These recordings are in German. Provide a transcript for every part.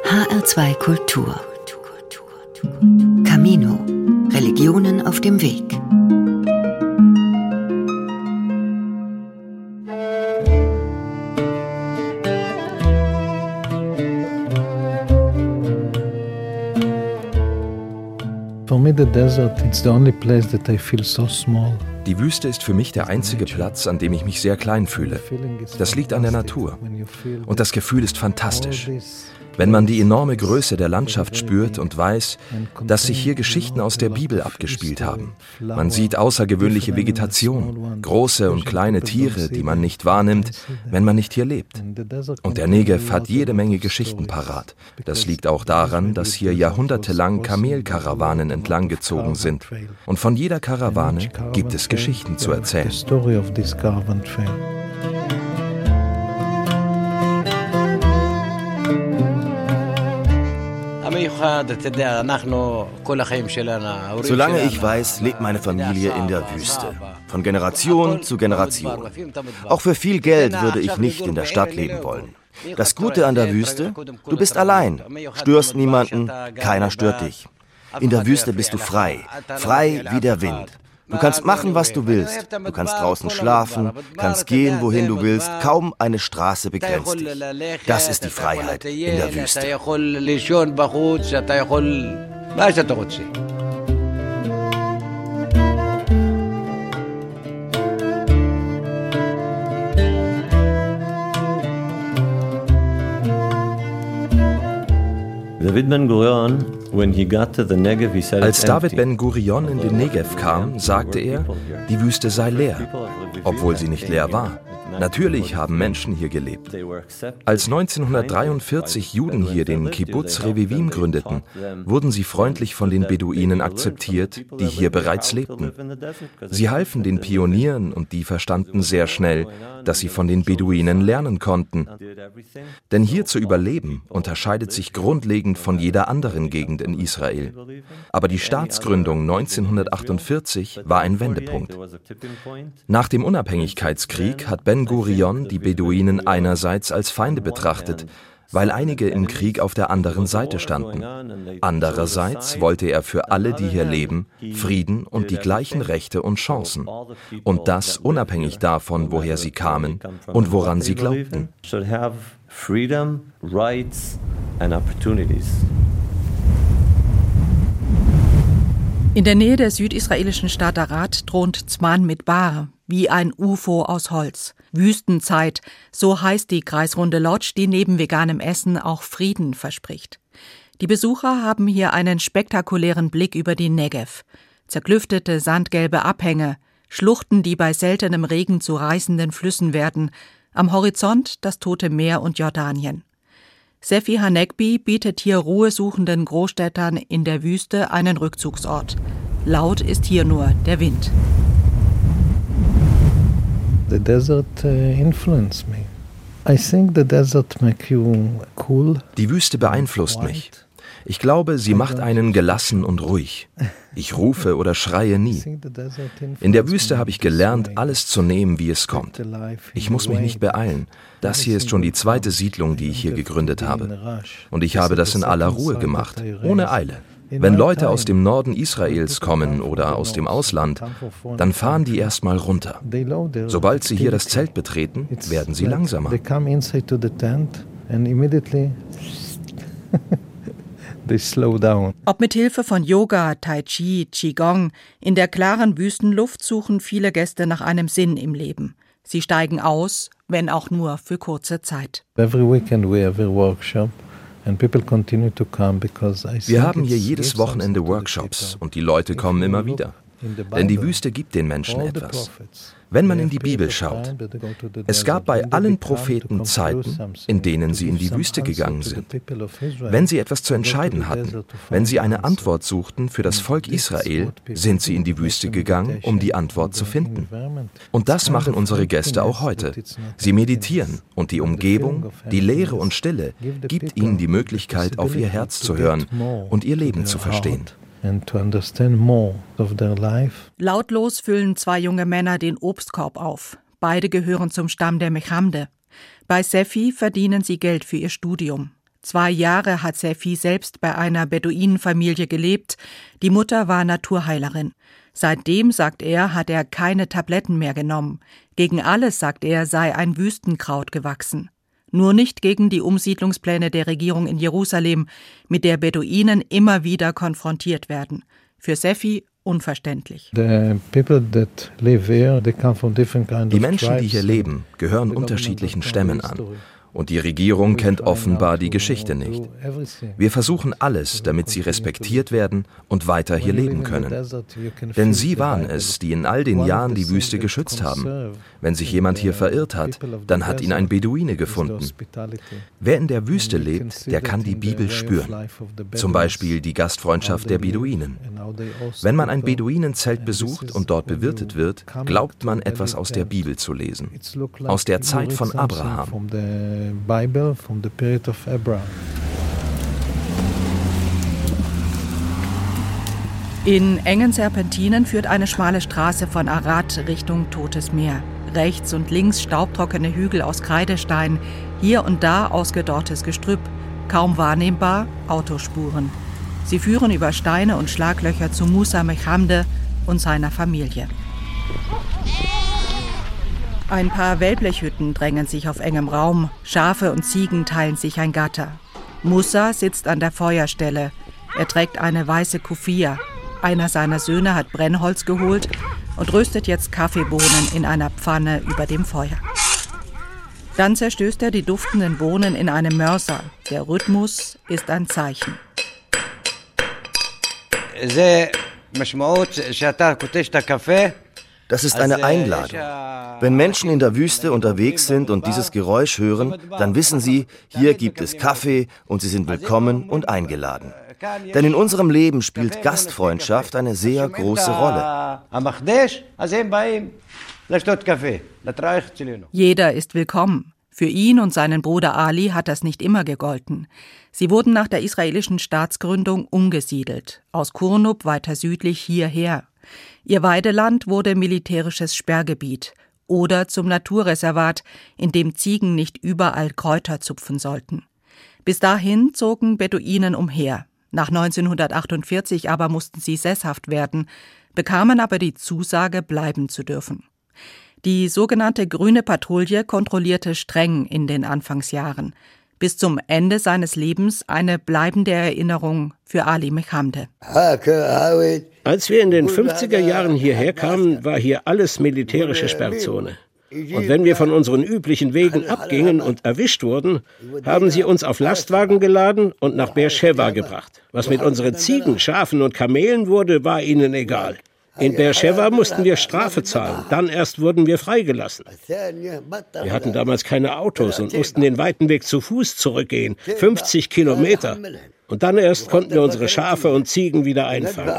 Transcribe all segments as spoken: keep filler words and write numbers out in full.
H R zwei Kultur. Camino. Religionen auf dem Weg. For me, the desert, it's the only place that I feel so small. Die Wüste ist für mich der einzige Platz, an dem ich mich sehr klein fühle. Das liegt an der Natur. Und das Gefühl ist fantastisch. Wenn man die enorme Größe der Landschaft spürt und weiß, dass sich hier Geschichten aus der Bibel abgespielt haben. Man sieht außergewöhnliche Vegetation, große und kleine Tiere, die man nicht wahrnimmt, wenn man nicht hier lebt. Und der Negev hat jede Menge Geschichten parat. Das liegt auch daran, dass hier jahrhundertelang Kamelkarawanen entlang gezogen sind. Und von jeder Karawane gibt es Geschichten zu erzählen. Solange ich weiß, lebt meine Familie in der Wüste. Von Generation zu Generation. Auch für viel Geld würde ich nicht in der Stadt leben wollen. Das Gute an der Wüste, du bist allein, störst niemanden, keiner stört dich. In der Wüste bist du frei, frei wie der Wind. Du kannst machen, was du willst. Du kannst draußen schlafen, kannst gehen, wohin du willst. Kaum eine Straße begrenzt dich. Das ist die Freiheit in der Wüste. David Ben-Gurion, when he got to the Negev, he said, Als David Ben-Gurion in den Negev kam, sagte er, die Wüste sei leer, obwohl sie nicht leer war. Natürlich haben Menschen hier gelebt. Als neunzehnhundertdreiundvierzig Juden hier den Kibbutz Revivim gründeten, wurden sie freundlich von den Beduinen akzeptiert, die hier bereits lebten. Sie halfen den Pionieren und die verstanden sehr schnell, dass sie von den Beduinen lernen konnten. Denn hier zu überleben unterscheidet sich grundlegend von jeder anderen Gegend in Israel. Aber die Staatsgründung neunzehnhundertachtundvierzig war ein Wendepunkt. Nach dem Unabhängigkeitskrieg hat Ben-Gurion die Beduinen einerseits als Feinde betrachtet, weil einige im Krieg auf der anderen Seite standen. Andererseits wollte er für alle, die hier leben, Frieden und die gleichen Rechte und Chancen. Und das unabhängig davon, woher sie kamen und woran sie glaubten. In der Nähe der südisraelischen Stadt Arad thront Zman Midbar, wie ein U F O aus Holz. Wüstenzeit, so heißt die kreisrunde Lodge, die neben veganem Essen auch Frieden verspricht. Die Besucher haben hier einen spektakulären Blick über die Negev. Zerklüftete, sandgelbe Abhänge, Schluchten, die bei seltenem Regen zu reißenden Flüssen werden, am Horizont das Tote Meer und Jordanien. Sefi Hanegbi bietet hier ruhesuchenden Großstädtern in der Wüste einen Rückzugsort. Laut ist hier nur der Wind. The desert uh, influenced me. I think the desert make you cool. Die Wüste beeinflusst mich. Ich glaube, sie macht einen gelassen und ruhig. Ich rufe oder schreie nie. In der Wüste habe ich gelernt, alles zu nehmen, wie es kommt. Ich muss mich nicht beeilen. Das hier ist schon die zweite Siedlung, die ich hier gegründet habe. Und ich habe das in aller Ruhe gemacht, ohne Eile. Wenn Leute aus dem Norden Israels kommen oder aus dem Ausland, dann fahren die erstmal runter. Sobald sie hier das Zelt betreten, werden sie langsamer. Ob mit Hilfe von Yoga, Tai Chi, Qigong, in der klaren Wüstenluft suchen viele Gäste nach einem Sinn im Leben. Sie steigen aus, wenn auch nur für kurze Zeit. Every weekend we have a workshop. Wir haben hier jedes Wochenende Workshops und die Leute kommen immer wieder. Denn die Wüste gibt den Menschen etwas. Wenn man in die Bibel schaut, es gab bei allen Propheten Zeiten, in denen sie in die Wüste gegangen sind. Wenn sie etwas zu entscheiden hatten, wenn sie eine Antwort suchten für das Volk Israel, sind sie in die Wüste gegangen, um die Antwort zu finden. Und das machen unsere Gäste auch heute. Sie meditieren und die Umgebung, die Leere und Stille, gibt ihnen die Möglichkeit, auf ihr Herz zu hören und ihr Leben zu verstehen. And to understand more of their life. Lautlos füllen zwei junge Männer den Obstkorb auf. Beide gehören zum Stamm der Mechamde. Bei Sefi verdienen sie Geld für ihr Studium. Zwei Jahre hat Sefi selbst bei einer Beduinenfamilie gelebt. Die Mutter war Naturheilerin. Seitdem, sagt er, hat er keine Tabletten mehr genommen. Gegen alles, sagt er, sei ein Wüstenkraut gewachsen. Nur nicht gegen die Umsiedlungspläne der Regierung in Jerusalem, mit der Beduinen immer wieder konfrontiert werden. Für Sefi unverständlich. Die Menschen, die hier leben, gehören unterschiedlichen Stämmen an. Und die Regierung kennt offenbar die Geschichte nicht. Wir versuchen alles, damit sie respektiert werden und weiter hier leben können. Denn sie waren es, die in all den Jahren die Wüste geschützt haben. Wenn sich jemand hier verirrt hat, dann hat ihn ein Beduine gefunden. Wer in der Wüste lebt, der kann die Bibel spüren. Zum Beispiel die Gastfreundschaft der Beduinen. Wenn man ein Beduinenzelt besucht und dort bewirtet wird, glaubt man, etwas aus der Bibel zu lesen. Aus der Zeit von Abraham. Bible from the period of Abraham. In engen Serpentinen führt eine schmale Straße von Arad Richtung Totes Meer. Rechts und links staubtrockene Hügel aus Kreidestein, hier und da ausgedorrtes Gestrüpp, kaum wahrnehmbar Autospuren. Sie führen über Steine und Schlaglöcher zu Musa Mechamde und seiner Familie. Ein paar Wellblechhütten drängen sich auf engem Raum. Schafe und Ziegen teilen sich ein Gatter. Musa sitzt an der Feuerstelle. Er trägt eine weiße Kufia. Einer seiner Söhne hat Brennholz geholt und röstet jetzt Kaffeebohnen in einer Pfanne über dem Feuer. Dann zerstößt er die duftenden Bohnen in einem Mörser. Der Rhythmus ist ein Zeichen. Das ist eine Einladung. Wenn Menschen in der Wüste unterwegs sind und dieses Geräusch hören, dann wissen sie, hier gibt es Kaffee und sie sind willkommen und eingeladen. Denn in unserem Leben spielt Gastfreundschaft eine sehr große Rolle. Jeder ist willkommen. Für ihn und seinen Bruder Ali hat das nicht immer gegolten. Sie wurden nach der israelischen Staatsgründung umgesiedelt, aus Kurnub weiter südlich hierher. Ihr Weideland wurde militärisches Sperrgebiet oder zum Naturreservat, in dem Ziegen nicht überall Kräuter zupfen sollten. Bis dahin zogen Beduinen umher. Nach neunzehnhundertachtundvierzig aber mussten sie sesshaft werden, bekamen aber die Zusage, bleiben zu dürfen. Die sogenannte Grüne Patrouille kontrollierte streng in den Anfangsjahren. Bis zum Ende seines Lebens eine bleibende Erinnerung für Ali Mechamde. Als wir in den fünfziger Jahren hierher kamen, war hier alles militärische Sperrzone. Und wenn wir von unseren üblichen Wegen abgingen und erwischt wurden, haben sie uns auf Lastwagen geladen und nach Beersheva gebracht. Was mit unseren Ziegen, Schafen und Kamelen wurde, war ihnen egal. In Beersheva mussten wir Strafe zahlen, dann erst wurden wir freigelassen. Wir hatten damals keine Autos und mussten den weiten Weg zu Fuß zurückgehen, fünfzig Kilometer. Und dann erst konnten wir unsere Schafe und Ziegen wieder einfangen.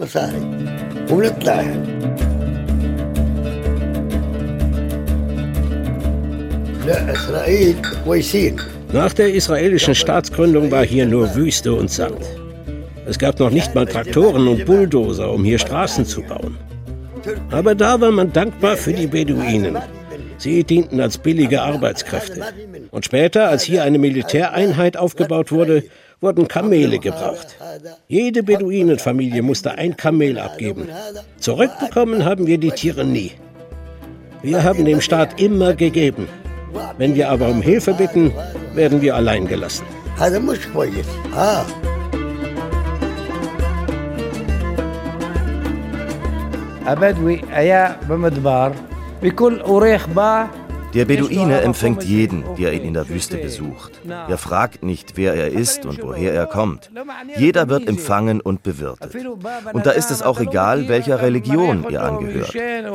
Nach der israelischen Staatsgründung war hier nur Wüste und Sand. Es gab noch nicht mal Traktoren und Bulldozer, um hier Straßen zu bauen. Aber da war man dankbar für die Beduinen. Sie dienten als billige Arbeitskräfte. Und später, als hier eine Militäreinheit aufgebaut wurde, wurden Kamele gebraucht. Jede Beduinenfamilie musste ein Kamel abgeben. Zurückbekommen haben wir die Tiere nie. Wir haben dem Staat immer gegeben. Wenn wir aber um Hilfe bitten, werden wir allein gelassen. Der Beduine empfängt jeden, der ihn in der Wüste besucht. Er fragt nicht, wer er ist und woher er kommt. Jeder wird empfangen und bewirtet. Und da ist es auch egal, welcher Religion er angehört.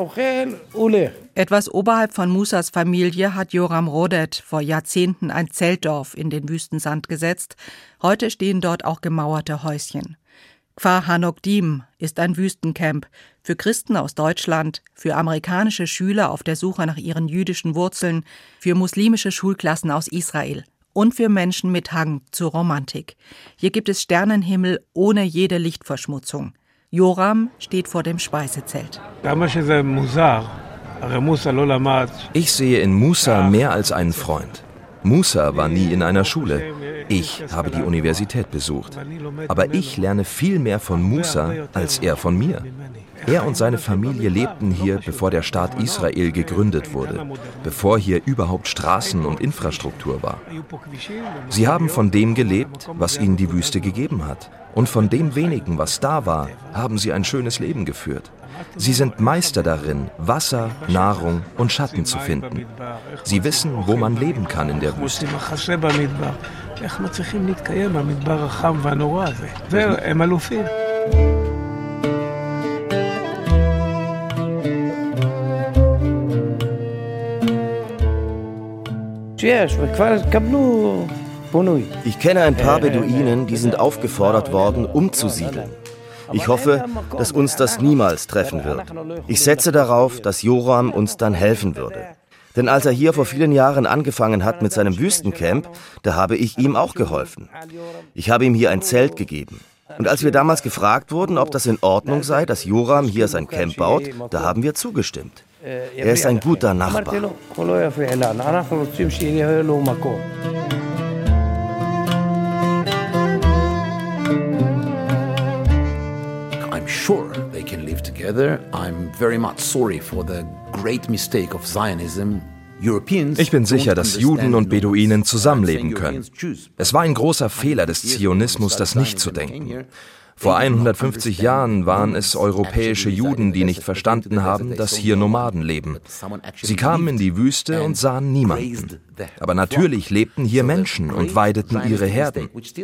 Etwas oberhalb von Musas Familie hat Yoram Rodet vor Jahrzehnten ein Zeltdorf in den Wüstensand gesetzt. Heute stehen dort auch gemauerte Häuschen. Kfar Hanokdim ist ein Wüstencamp für Christen aus Deutschland, für amerikanische Schüler auf der Suche nach ihren jüdischen Wurzeln, für muslimische Schulklassen aus Israel und für Menschen mit Hang zur Romantik. Hier gibt es Sternenhimmel ohne jede Lichtverschmutzung. Yoram steht vor dem Speisezelt. Ich sehe in Musa mehr als einen Freund. Musa war nie in einer Schule. Ich habe die Universität besucht. Aber ich lerne viel mehr von Musa als er von mir. Er und seine Familie lebten hier, bevor der Staat Israel gegründet wurde, bevor hier überhaupt Straßen und Infrastruktur war. Sie haben von dem gelebt, was ihnen die Wüste gegeben hat. Und von dem wenigen, was da war, haben sie ein schönes Leben geführt. Sie sind Meister darin, Wasser, Nahrung und Schatten zu finden. Sie wissen, wo man leben kann in der Wüste. Ich kenne ein paar Beduinen, die sind aufgefordert worden, umzusiedeln. Ich hoffe, dass uns das niemals treffen wird. Ich setze darauf, dass Joram uns dann helfen würde. Denn als er hier vor vielen Jahren angefangen hat mit seinem Wüstencamp, da habe ich ihm auch geholfen. Ich habe ihm hier ein Zelt gegeben. Und als wir damals gefragt wurden, ob das in Ordnung sei, dass Joram hier sein Camp baut, da haben wir zugestimmt. Er ist ein guter Nachbar. I'm sure they can live together. I'm very much sorry for the great mistake of Zionism. Ich bin sicher, dass Juden und Beduinen zusammenleben können. Es war ein großer Fehler des Zionismus, das nicht zu denken. Vor hundertfünfzig Jahren waren es europäische Juden, die nicht verstanden haben, dass hier Nomaden leben. Sie kamen in die Wüste und sahen niemanden. Aber natürlich lebten hier Menschen und weideten ihre Herden.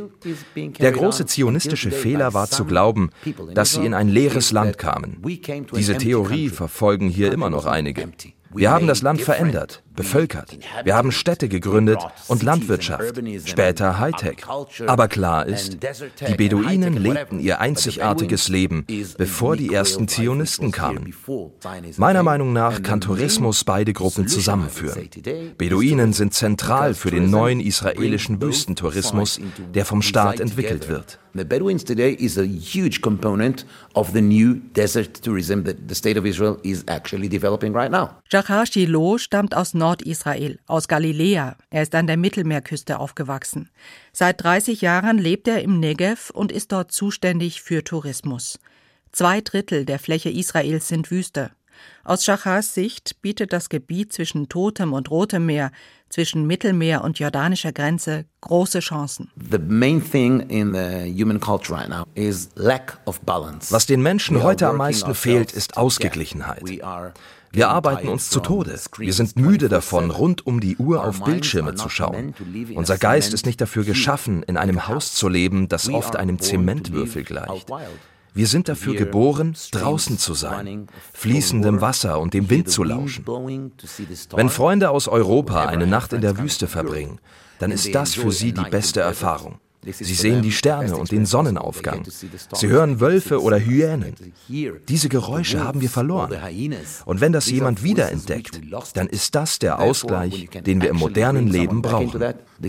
Der große zionistische Fehler war zu glauben, dass sie in ein leeres Land kamen. Diese Theorie verfolgen hier immer noch einige. Wir haben das Land verändert, bevölkert. Wir haben Städte gegründet und Landwirtschaft, später Hightech. Aber klar ist, die Beduinen lebten ihr einzigartiges Leben, bevor die ersten Zionisten kamen. Meiner Meinung nach kann Tourismus beide Gruppen zusammenführen. Beduinen sind zentral für den neuen israelischen Wüstentourismus, der vom Staat entwickelt wird. The Bedouins today is a huge component of the new desert tourism that the state of Israel is actually developing right now. Shachar Shilo stammt aus Nordisrael, aus Galiläa. Er ist an der Mittelmeerküste aufgewachsen. Seit dreißig Jahren lebt er im Negev und ist dort zuständig für Tourismus. Zwei Drittel der Fläche Israels sind Wüste. Aus Shachars Sicht bietet das Gebiet zwischen Totem und Rotem Meer, zwischen Mittelmeer und jordanischer Grenze große Chancen. The main thing in the human culture right now is lack of balance. Was den Menschen heute am meisten fehlt, ist Ausgeglichenheit. Wir arbeiten uns zu Tode. Wir sind müde davon, rund um die Uhr auf Bildschirme zu schauen. Unser Geist ist nicht dafür geschaffen, in einem Haus zu leben, das oft einem Zementwürfel gleicht. Wir sind dafür geboren, draußen zu sein, fließendem Wasser und dem Wind zu lauschen. Wenn Freunde aus Europa eine Nacht in der Wüste verbringen, dann ist das für sie die beste Erfahrung. Sie sehen die Sterne und den Sonnenaufgang. Sie hören Wölfe oder Hyänen. Diese Geräusche haben wir verloren. Und wenn das jemand wiederentdeckt, dann ist das der Ausgleich, den wir im modernen Leben brauchen.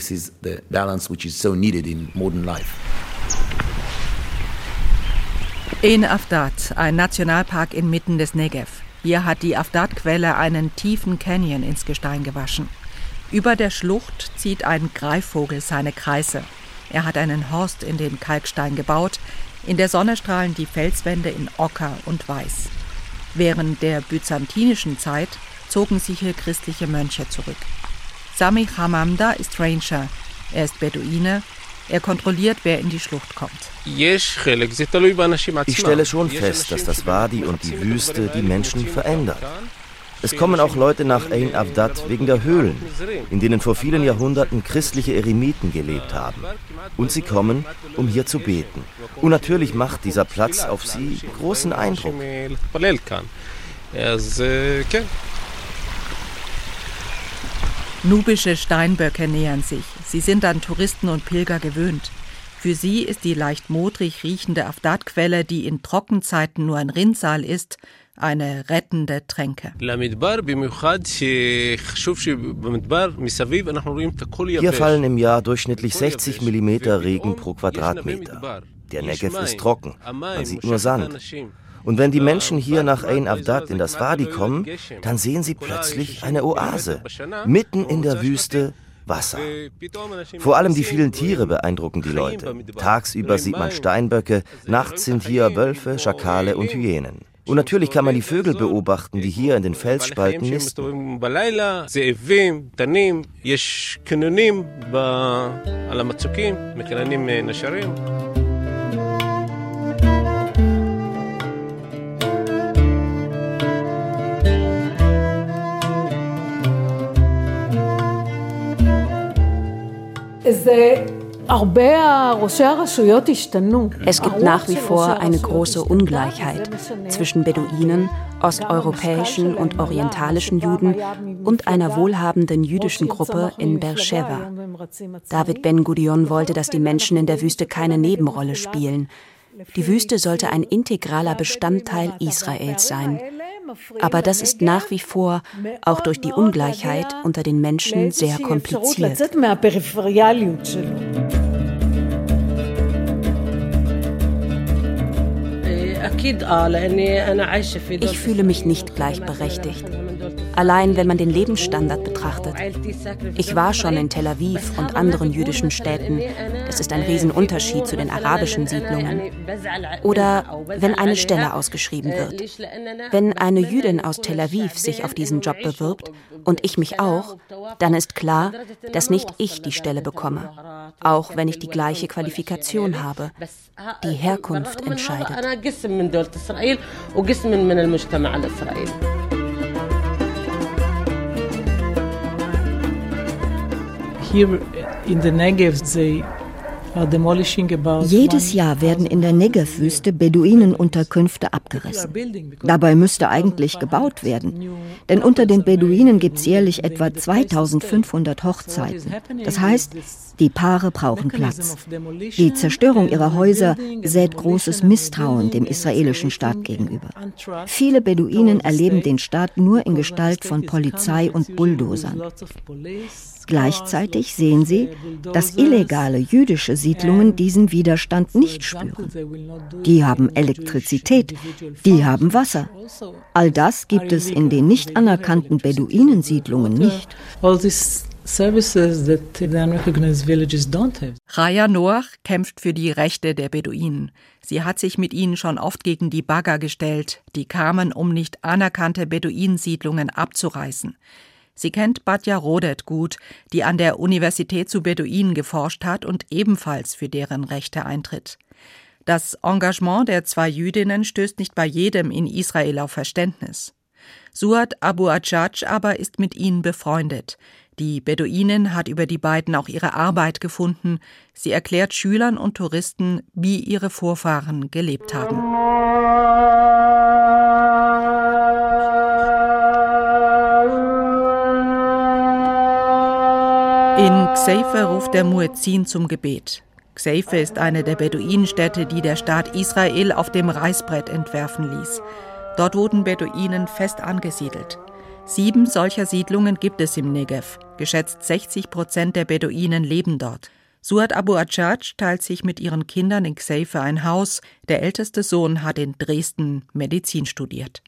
In Afdat, ein Nationalpark inmitten des Negev. Hier hat die Afdat-Quelle einen tiefen Canyon ins Gestein gewaschen. Über der Schlucht zieht ein Greifvogel seine Kreise. Er hat einen Horst in den Kalkstein gebaut. In der Sonne strahlen die Felswände in Ocker und Weiß. Während der byzantinischen Zeit zogen sich hier christliche Mönche zurück. Sami Hamamda ist Ranger. Er ist Beduine. Er kontrolliert, wer in die Schlucht kommt. Ich stelle schon fest, dass das Wadi und die Wüste die Menschen verändert. Es kommen auch Leute nach Ein Avdat wegen der Höhlen, in denen vor vielen Jahrhunderten christliche Eremiten gelebt haben. Und sie kommen, um hier zu beten. Und natürlich macht dieser Platz auf sie großen Eindruck. Nubische Steinböcke nähern sich. Sie sind an Touristen und Pilger gewöhnt. Für sie ist die leicht modrig riechende Afdat-Quelle, die in Trockenzeiten nur ein Rinnsal ist, eine rettende Tränke. Hier fallen im Jahr durchschnittlich sechzig Millimeter Regen pro Quadratmeter. Der Negev ist trocken, man sieht nur Sand. Und wenn die Menschen hier nach Ein Avdat in das Wadi kommen, dann sehen sie plötzlich eine Oase, mitten in der Wüste, Wasser. Vor allem die vielen Tiere beeindrucken die Leute. Tagsüber sieht man Steinböcke, nachts sind hier Wölfe, Schakale und Hyänen. Und natürlich kann man die Vögel beobachten, die hier in den Felsspalten nisten. Es gibt nach wie vor eine große Ungleichheit zwischen Beduinen, osteuropäischen und orientalischen Juden und einer wohlhabenden jüdischen Gruppe in Beersheva. David Ben-Gurion wollte, dass die Menschen in der Wüste keine Nebenrolle spielen. Die Wüste sollte ein integraler Bestandteil Israels sein. Aber das ist nach wie vor, auch durch die Ungleichheit unter den Menschen, sehr kompliziert. Ich fühle mich nicht gleichberechtigt. Allein wenn man den Lebensstandard betrachtet. Ich war schon in Tel Aviv und anderen jüdischen Städten. Das ist ein Riesenunterschied zu den arabischen Siedlungen. Oder wenn eine Stelle ausgeschrieben wird. Wenn eine Jüdin aus Tel Aviv sich auf diesen Job bewirbt und ich mich auch, dann ist klar, dass nicht ich die Stelle bekomme. Auch wenn ich die gleiche Qualifikation habe. Die Herkunft entscheidet. Here in the Negev, they are demolishing about Jedes Jahr werden in der Negev-Wüste Beduinenunterkünfte abgerissen. Dabei müsste eigentlich gebaut werden. Denn unter den Beduinen gibt es jährlich etwa zweitausendfünfhundert Hochzeiten. Das heißt, die Paare brauchen Platz. Die Zerstörung ihrer Häuser sät großes Misstrauen dem israelischen Staat gegenüber. Viele Beduinen erleben den Staat nur in Gestalt von Polizei und Bulldozern. Gleichzeitig sehen sie, dass illegale jüdische Siedlungen diesen Widerstand nicht spüren. Die haben Elektrizität, die haben Wasser. All das gibt es in den nicht anerkannten Beduinensiedlungen nicht. Raya Noach kämpft für die Rechte der Beduinen. Sie hat sich mit ihnen schon oft gegen die Bagger gestellt, die kamen, um nicht anerkannte Beduinensiedlungen abzureißen. Sie kennt Batya Rodet gut, die an der Universität zu Beduinen geforscht hat und ebenfalls für deren Rechte eintritt. Das Engagement der zwei Jüdinnen stößt nicht bei jedem in Israel auf Verständnis. Suad Abu Ajaj aber ist mit ihnen befreundet. Die Beduinin hat über die beiden auch ihre Arbeit gefunden. Sie erklärt Schülern und Touristen, wie ihre Vorfahren gelebt haben. In Kseife ruft der Muezzin zum Gebet. Kseife ist eine der Beduinenstädte, die der Staat Israel auf dem Reißbrett entwerfen ließ. Dort wurden Beduinen fest angesiedelt. Sieben solcher Siedlungen gibt es im Negev. Geschätzt sechzig Prozent der Beduinen leben dort. Suad Abu Ajaj teilt sich mit ihren Kindern in Kseife ein Haus. Der älteste Sohn hat in Dresden Medizin studiert.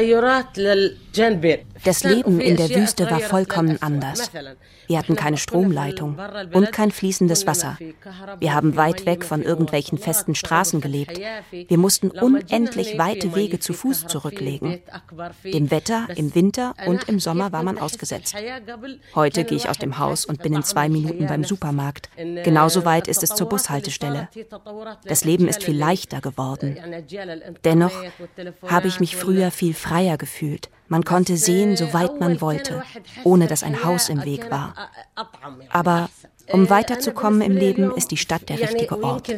Das Leben in der Wüste war vollkommen anders. Wir hatten keine Stromleitung und kein fließendes Wasser. Wir haben weit weg von irgendwelchen festen Straßen gelebt. Wir mussten unendlich weite Wege zu Fuß zurücklegen. Dem Wetter im Winter und im Sommer war man ausgesetzt. Heute gehe ich aus dem Haus und bin in zwei Minuten beim Supermarkt. Genauso weit ist es zur Bushaltestelle. Das Leben ist viel leichter geworden. Dennoch habe ich mich früher viel freier gefühlt. Man konnte sehen, so weit man wollte, ohne dass ein Haus im Weg war. Aber um weiterzukommen im Leben, ist die Stadt der richtige Ort.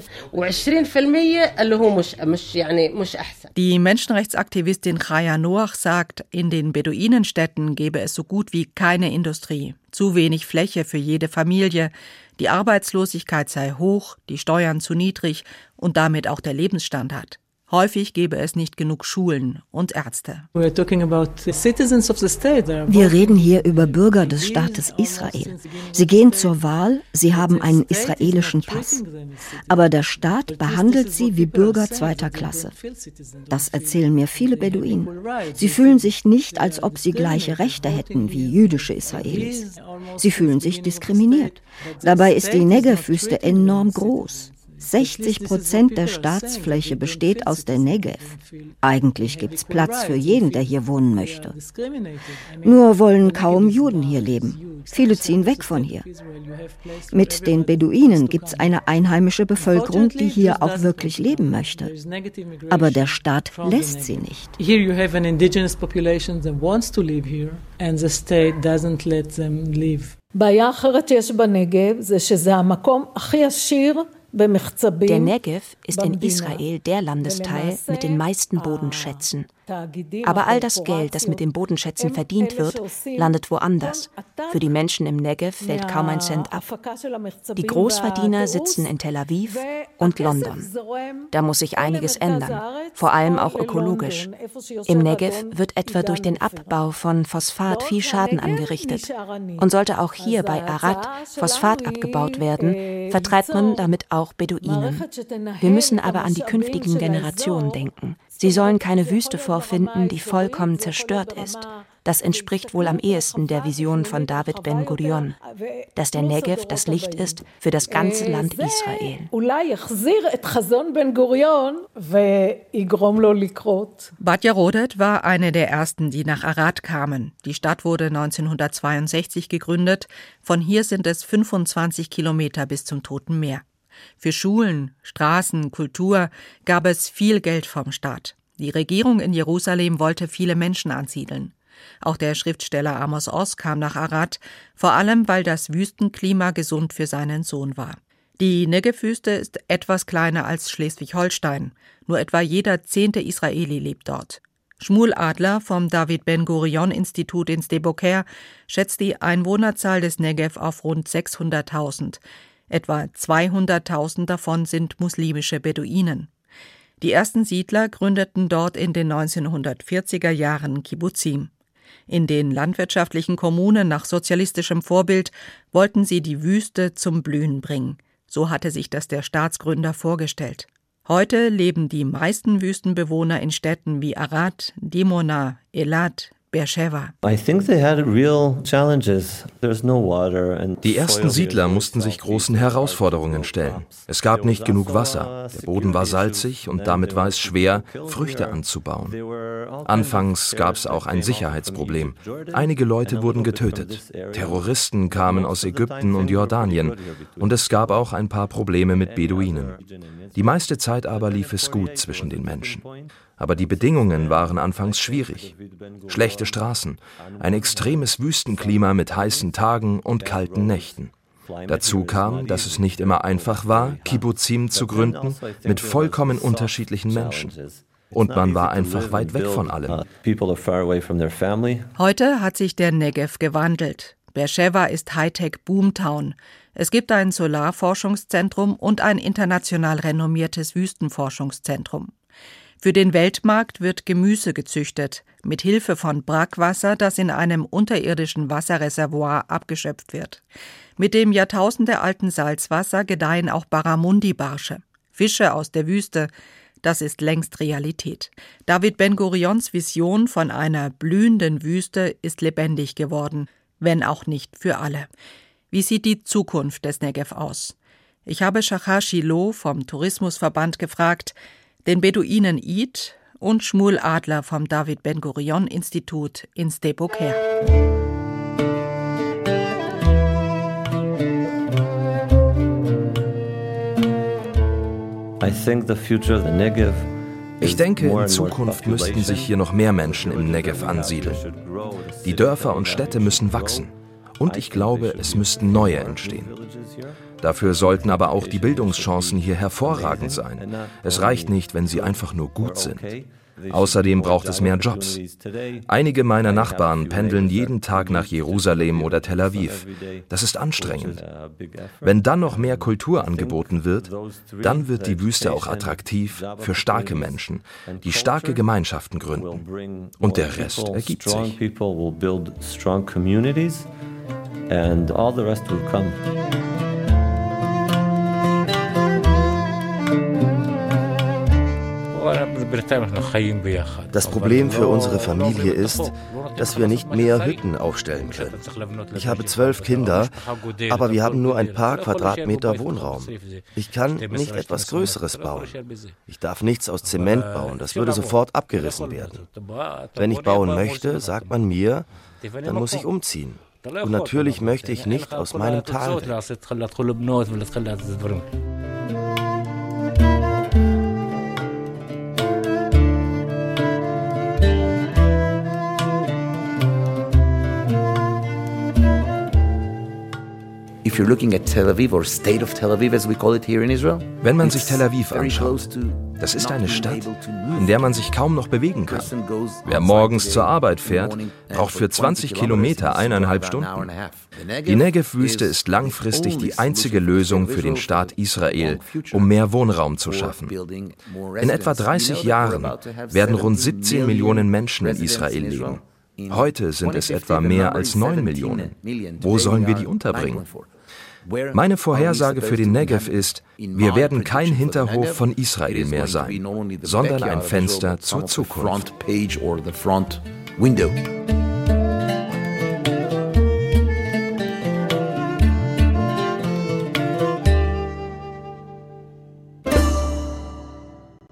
Die Menschenrechtsaktivistin Raya Noach sagt, in den Beduinenstädten gäbe es so gut wie keine Industrie, zu wenig Fläche für jede Familie, die Arbeitslosigkeit sei hoch, die Steuern zu niedrig und damit auch der Lebensstandard. Häufig gebe es nicht genug Schulen und Ärzte. Wir reden hier über Bürger des Staates Israel. Sie gehen zur Wahl, sie haben einen israelischen Pass. Aber der Staat behandelt sie wie Bürger zweiter Klasse. Das erzählen mir viele Beduinen. Sie fühlen sich nicht, als ob sie gleiche Rechte hätten wie jüdische Israelis. Sie fühlen sich diskriminiert. Dabei ist die Negev-Wüste enorm groß. sechzig Prozent der Staatsfläche besteht aus der Negev. Eigentlich gibt es Platz für jeden, der hier wohnen möchte. Nur wollen kaum Juden hier leben. Viele ziehen weg von hier. Mit den Beduinen gibt es eine einheimische Bevölkerung, die hier auch wirklich leben möchte. Aber der Staat lässt sie nicht. Here you have an indigenous population that wants to live here and the state doesn't let them live. בעיה אחרת יש בנגב זה שזה המקום הכי עשיר. Der Negev ist in Israel der Landesteil mit den meisten Bodenschätzen. Aber all das Geld, das mit den Bodenschätzen verdient wird, landet woanders. Für die Menschen im Negev fällt kaum ein Cent ab. Die Großverdiener sitzen in Tel Aviv und London. Da muss sich einiges ändern, vor allem auch ökologisch. Im Negev wird etwa durch den Abbau von Phosphat viel Schaden angerichtet. Und sollte auch hier bei Arad Phosphat abgebaut werden, vertreibt man damit auch Beduinen. Wir müssen aber an die künftigen Generationen denken. Sie sollen keine Wüste vorfinden, die vollkommen zerstört ist. Das entspricht wohl am ehesten der Vision von David Ben Gurion, dass der Negev das Licht ist für das ganze Land Israel. Batya Rodet war eine der ersten, die nach Arad kamen. Die Stadt wurde neunzehnhundertzweiundsechzig gegründet. Von hier sind es fünfundzwanzig Kilometer bis zum Toten Meer. Für Schulen, Straßen, Kultur gab es viel Geld vom Staat. Die Regierung in Jerusalem wollte viele Menschen ansiedeln. Auch der Schriftsteller Amos Oz kam nach Arad, vor allem weil das Wüstenklima gesund für seinen Sohn war. Die Negev-Wüste ist etwas kleiner als Schleswig-Holstein. Nur etwa jeder zehnte Israeli lebt dort. Shmuel Adler vom David Ben Gurion Institut in Sde-Boker schätzt die Einwohnerzahl des Negev auf rund sechshunderttausend. Etwa zweihunderttausend davon sind muslimische Beduinen. Die ersten Siedler gründeten dort in den neunzehnhundertvierziger Jahren Kibbuzim. In den landwirtschaftlichen Kommunen nach sozialistischem Vorbild wollten sie die Wüste zum Blühen bringen. So hatte sich das der Staatsgründer vorgestellt. Heute leben die meisten Wüstenbewohner in Städten wie Arad, Dimona, Elat, Beersheva. Die ersten Siedler mussten sich großen Herausforderungen stellen. Es gab nicht genug Wasser, der Boden war salzig und damit war es schwer, Früchte anzubauen. Anfangs gab es auch ein Sicherheitsproblem. Einige Leute wurden getötet. Terroristen kamen aus Ägypten und Jordanien und es gab auch ein paar Probleme mit Beduinen. Die meiste Zeit aber lief es gut zwischen den Menschen. Aber die Bedingungen waren anfangs schwierig. Schlechte Straßen, ein extremes Wüstenklima mit heißen Tagen und kalten Nächten. Dazu kam, dass es nicht immer einfach war, Kibbuzim zu gründen mit vollkommen unterschiedlichen Menschen. Und man war einfach weit weg von allem. Heute hat sich der Negev gewandelt. Beersheva ist Hightech-Boomtown. Es gibt ein Solarforschungszentrum und ein international renommiertes Wüstenforschungszentrum. Für den Weltmarkt wird Gemüse gezüchtet, mit Hilfe von Brackwasser, das in einem unterirdischen Wasserreservoir abgeschöpft wird. Mit dem jahrtausendealten Salzwasser gedeihen auch Barramundi-Barsche, Fische aus der Wüste. Das ist längst Realität. David Ben Gurions Vision von einer blühenden Wüste ist lebendig geworden, wenn auch nicht für alle. Wie sieht die Zukunft des Negev aus? Ich habe Shachar Shiloh vom Tourismusverband gefragt, den Beduinen Eid und Shmuel Adler vom David Ben Gurion Institut in Sde-Boker. Ich denke, in Zukunft müssten sich hier noch mehr Menschen im Negev ansiedeln. Die Dörfer und Städte müssen wachsen. Und ich glaube, es müssten neue entstehen. Dafür sollten aber auch die Bildungschancen hier hervorragend sein. Es reicht nicht, wenn sie einfach nur gut sind. Außerdem braucht es mehr Jobs. Einige meiner Nachbarn pendeln jeden Tag nach Jerusalem oder Tel Aviv. Das ist anstrengend. Wenn dann noch mehr Kultur angeboten wird, dann wird die Wüste auch attraktiv für starke Menschen, die starke Gemeinschaften gründen. Und der Rest ergibt sich. And all the rest will come. Das Problem für unsere Familie ist, dass wir nicht mehr Hütten aufstellen können. Ich habe zwölf Kinder, aber wir haben nur ein paar Quadratmeter Wohnraum. Ich kann nicht etwas Größeres bauen. Ich darf nichts aus Zement bauen, das würde sofort abgerissen werden. Wenn ich bauen möchte, sagt man mir, dann muss ich umziehen. Und natürlich möchte ich nicht aus meinem Tal weg. Wenn man sich Tel Aviv anschaut, das ist eine Stadt, in der man sich kaum noch bewegen kann. Wer morgens zur Arbeit fährt, braucht für zwanzig Kilometer eineinhalb Stunden. Die Negev-Wüste ist langfristig die einzige Lösung für den Staat Israel, um mehr Wohnraum zu schaffen. In etwa dreißig Jahren werden rund siebzehn Millionen Menschen in Israel leben. Heute sind es etwa mehr als neun Millionen. Wo sollen wir die unterbringen? Meine Vorhersage für den Negev ist, wir werden kein Hinterhof von Israel mehr sein, sondern ein Fenster zur Zukunft.